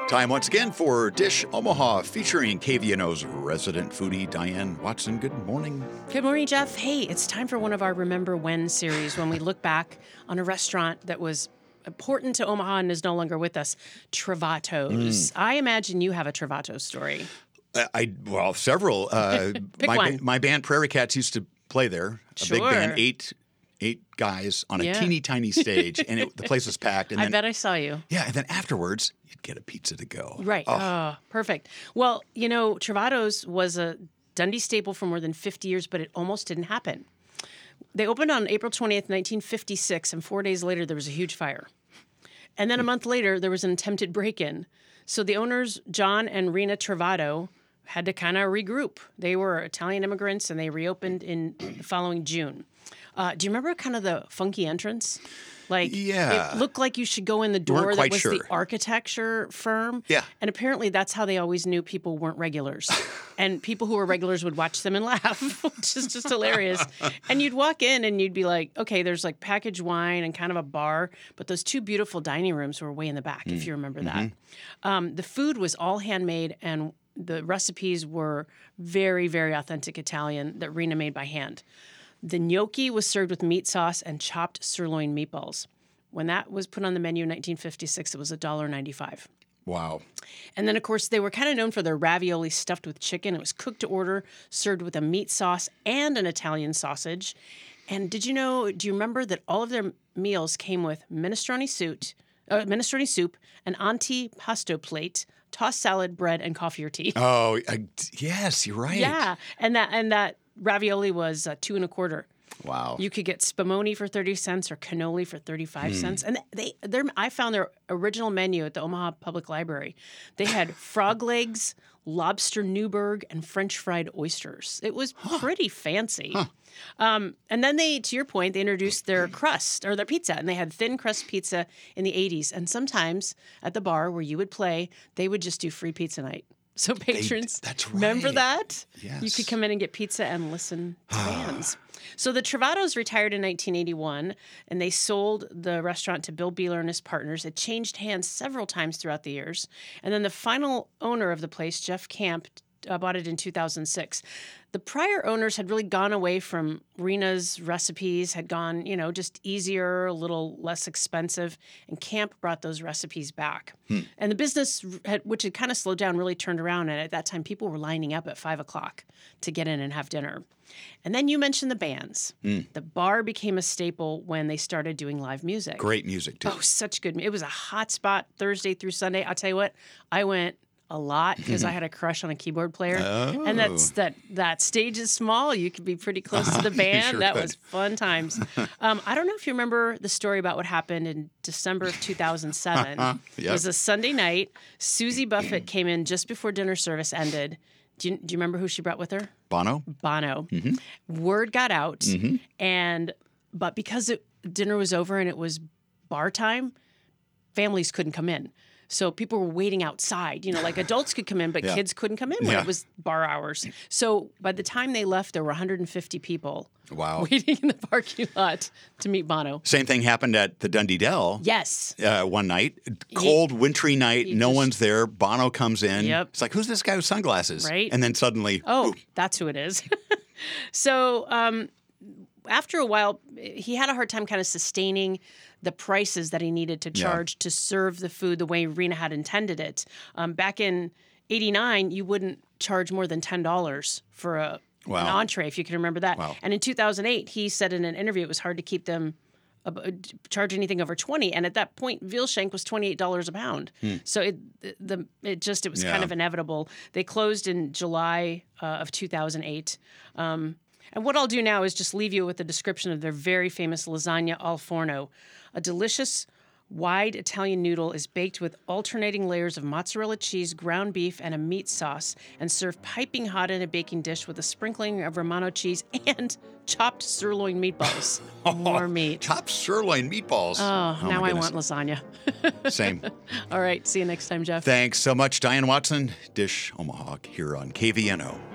Time once again for Dish Omaha featuring KVNO's resident foodie, Diane Watson. Good morning. Good morning, Jeff. Hey, it's time for one of our Remember When series when we look back on a restaurant that was important to Omaha and is no longer with us, Travato's. I imagine you have a Travato story. Several. Pick one. My band Prairie Cats used to play there. A big Sure. band, eight guys on a teeny tiny stage, and the place was packed. And I then, bet I saw you. Yeah, and then afterwards, you'd get a pizza to go. Right. Oh, perfect. Well, you know, Travato's was a Dundee staple for more than 50 years, but it almost didn't happen. They opened on April 20th, 1956, and 4 days later, there was a huge fire. And then a month later, there was an attempted break-in. So the owners, John and Rena Travato, had to kind of regroup. They were Italian immigrants, and they reopened in the following June. Do you remember kind of the funky entrance? Yeah. It looked like you should go in the door Weren't that quite was sure. the architecture firm. Yeah. And apparently that's how they always knew people weren't regulars. And people who were regulars would watch them and laugh, which is just hilarious. And you'd walk in and you'd be like, okay, there's like packaged wine and kind of a bar, but those two beautiful dining rooms were way in the back, if you remember that. The food was all handmade and the recipes were very, very authentic Italian that Rena made by hand. The gnocchi was served with meat sauce and chopped sirloin meatballs. When that was put on the menu in 1956, it was $1.95. Wow. And then, of course, they were kind of known for their ravioli stuffed with chicken. It was cooked to order, served with a meat sauce and an Italian sausage. And do you remember that all of their meals came with minestrone soup, an antipasto plate, tossed salad, bread, and coffee or tea? Oh, yes, you're right. Yeah. And that ravioli was $2.25. Wow. You could get spumoni for 30 cents or cannoli for 35 cents. And I found their original menu at the Omaha Public Library. They had frog legs, lobster Newburg, and French fried oysters. It was pretty fancy. And then to your point, they introduced their crust or their pizza, and they had thin crust pizza in the 80s. And sometimes at the bar where you would play, they would just do free pizza night. So patrons, that's right. Remember that? Yes. You could come in and get pizza and listen to bands. So the Travatos retired in 1981, and they sold the restaurant to Bill Beeler and his partners. It changed hands several times throughout the years. And then the final owner of the place, Jeff Camp, bought it in 2006. The prior owners had really gone away from Rena's recipes, had gone, just easier, a little less expensive, and Camp brought those recipes back. And the business, which had kind of slowed down, really turned around. And at that time, people were lining up at 5 o'clock to get in and have dinner. And then you mentioned the bands. The bar became a staple when they started doing live music. Great music, too. Oh, such good. It was a hot spot Thursday through Sunday. I'll tell you what, I went a lot because I had a crush on a keyboard player. Oh. And that stage is small. You could be pretty close to the band. Sure that could. was fun times. I don't know if you remember the story about what happened in December of 2007. Yep. It was a Sunday night. Susie Buffett came in just before dinner service ended. Do you remember who she brought with her? Bono? Bono. Word got out, but because dinner was over and it was bar time, families couldn't come in. So people were waiting outside. Like adults could come in, but kids couldn't come in when it was bar hours. So by the time they left, there were 150 people waiting in the parking lot to meet Bono. Same thing happened at the Dundee Dell. Yes. One night, cold, wintry night, no one's there. Bono comes in. Yep. It's like, who's this guy with sunglasses? Right. And then suddenly, That's who it is. So after a while, he had a hard time kind of sustaining the prices that he needed to charge to serve the food the way Rena had intended it. Back in '89, you wouldn't charge more than $10 for an entree, if you can remember that. Wow. And in 2008, he said in an interview it was hard to keep them charge anything over 20, and at that point, veal shank was $28 a pound. So it was kind of inevitable. They closed in July of 2008. And what I'll do now is just leave you with a description of their very famous lasagna al forno. A delicious, wide Italian noodle is baked with alternating layers of mozzarella cheese, ground beef, and a meat sauce, and served piping hot in a baking dish with a sprinkling of Romano cheese and chopped sirloin meatballs. More meat. chopped sirloin meatballs. Oh, now my I goodness. want lasagna. Same. All right, see you next time, Jeff. Thanks so much, Diane Watson. Dish Omaha here on KVNO.